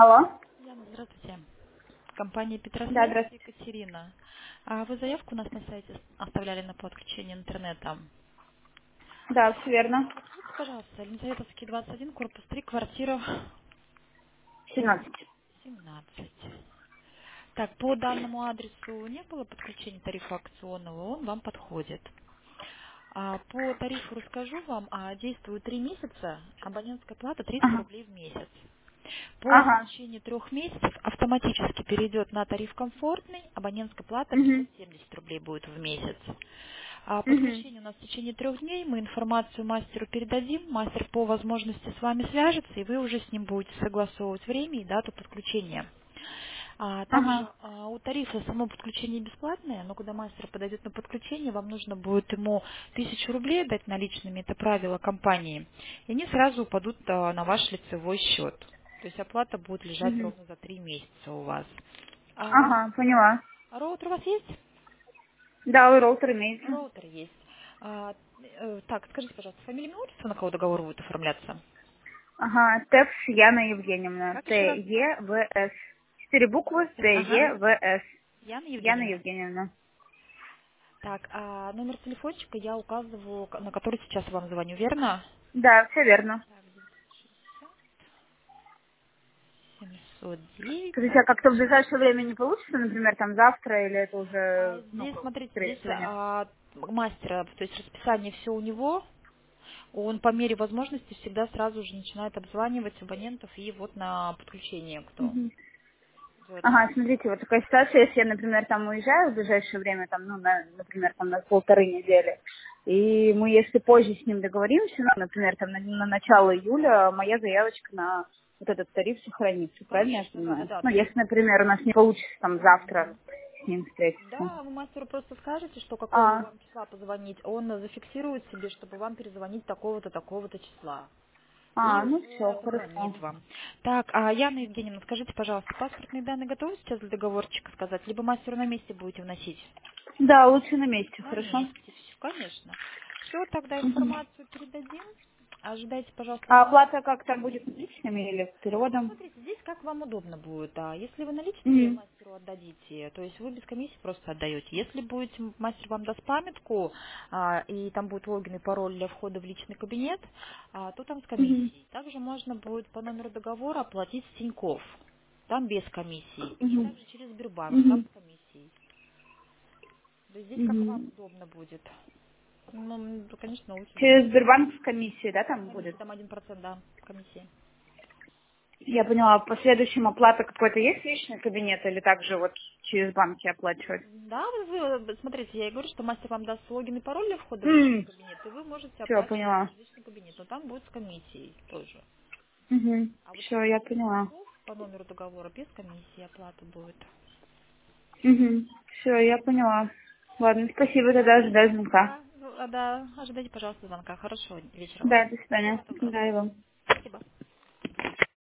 Алло? Яна, здравствуйте. Компания Да, Петросвязь, здравствуйте. Екатерина. Вы заявку у нас на сайте оставляли на подключение интернета. Да, все верно. Подскажите, пожалуйста, Елизаветовский 21, корпус 3, квартира 17. 17. Так, по данному адресу не было подключения тарифа акционного, он вам подходит. По тарифу расскажу вам, действует 3 месяца, абонентская плата 30 Ага. рублей в месяц. По Ага. истечении 3 месяцев автоматически перейдет на тариф комфортный, абонентская плата Угу. 570 рублей будет в месяц. Угу. Подключение у нас в течение 3 дней, мы информацию мастеру передадим, мастер по возможности с вами свяжется, и вы уже с ним будете согласовывать время и дату подключения. Также Ага. у тарифа само подключение бесплатное, но когда мастер подойдет на подключение, вам нужно будет ему 1000 рублей дать наличными, это правило компании, и они сразу упадут на ваш лицевой счет. То есть оплата будет лежать Угу. ровно за 3 месяца у вас. Ага, поняла. Роутер у вас есть? Да, и роутер имеется. Роутер есть. Так, скажите, пожалуйста, фамилия, имя, отчество, на кого договор будет оформляться? Ага, ТЭФ Яна Евгеньевна. Как еще раз? Т-Е-В-С. 4 буквы Ага. Т-Е-В-С. Яна Яна Евгеньевна. Евгеньевна. Так, номер телефончика я указываю, на который сейчас вам звоню, верно? Да, все верно. Так, 960 709. Скажите, а как-то в ближайшее время не получится, например, там завтра, или это уже, ну, Здесь, смотрите, скорее здесь всего, нет? мастера, то есть расписание все у него. Он по мере возможности всегда сразу же начинает обзванивать абонентов и вот на подключение кто Мгм. идет. Ага, смотрите, вот такая ситуация, если я, например, там уезжаю в ближайшее время, там, ну, например, там на 1,5 недели, и мы, если позже с ним договоримся, ну, например, там на начало июля, моя заявочка на вот этот тариф сохранится, правильно я Конечно, да, да, понимаю? да. Ну, То есть, если, например, у нас не получится там завтра с ним встретиться. да, вы мастеру просто скажете, что какого А, вам числа позвонить. Он зафиксирует себе, чтобы вам перезвонить такого-то, такого-то числа. И ну все, уже хорошо. позвонит вам. Так, Яна Евгеньевна, скажите, пожалуйста, паспортные данные готовы сейчас для договорчика сказать? Либо мастеру на месте будете вносить? Да, лучше на месте, На хорошо? месте, все, конечно. Все, тогда Мгм. информацию передадим. Ожидайте, пожалуйста, А звонок. оплата как там будет наличными или переводом? Смотрите, здесь как вам удобно будет. Если вы наличными Мгм. мастеру отдадите, то есть вы без комиссии просто отдаете. Если будете, мастер вам даст памятку, и там будет логин и пароль для входа в личный кабинет, то там с Мгм. комиссией. Также можно будет по номеру договора оплатить с Тинькофф. Там без комиссии. И Мгм. также через Сбербанк, там Мгм. с комиссией. То есть здесь как вам Мгм. удобно будет. Ну, конечно, лучше Через Сбербанк с комиссией, да, там комиссии, будет? там 1%, да, комиссии. Я поняла, в последующем оплата какой-то есть личный кабинет или также вот через банки оплачивать? Да, смотрите, я и говорю, что мастер вам даст логин и пароль для входа в личный кабинет, и вы можете Все, оплачивать поняла. через личный кабинет, но там будет с комиссией тоже. Угу. А вот Все, через я поняла. Тинькофф по номеру договора без комиссии оплата будет. Угу. Все, я поняла. Ладно, спасибо, тогда ожидаю звонка. Да, да, ожидайте, пожалуйста, звонка. Хорошего вечера вам. Да, до Всего свидания. доброго. Да, и вам.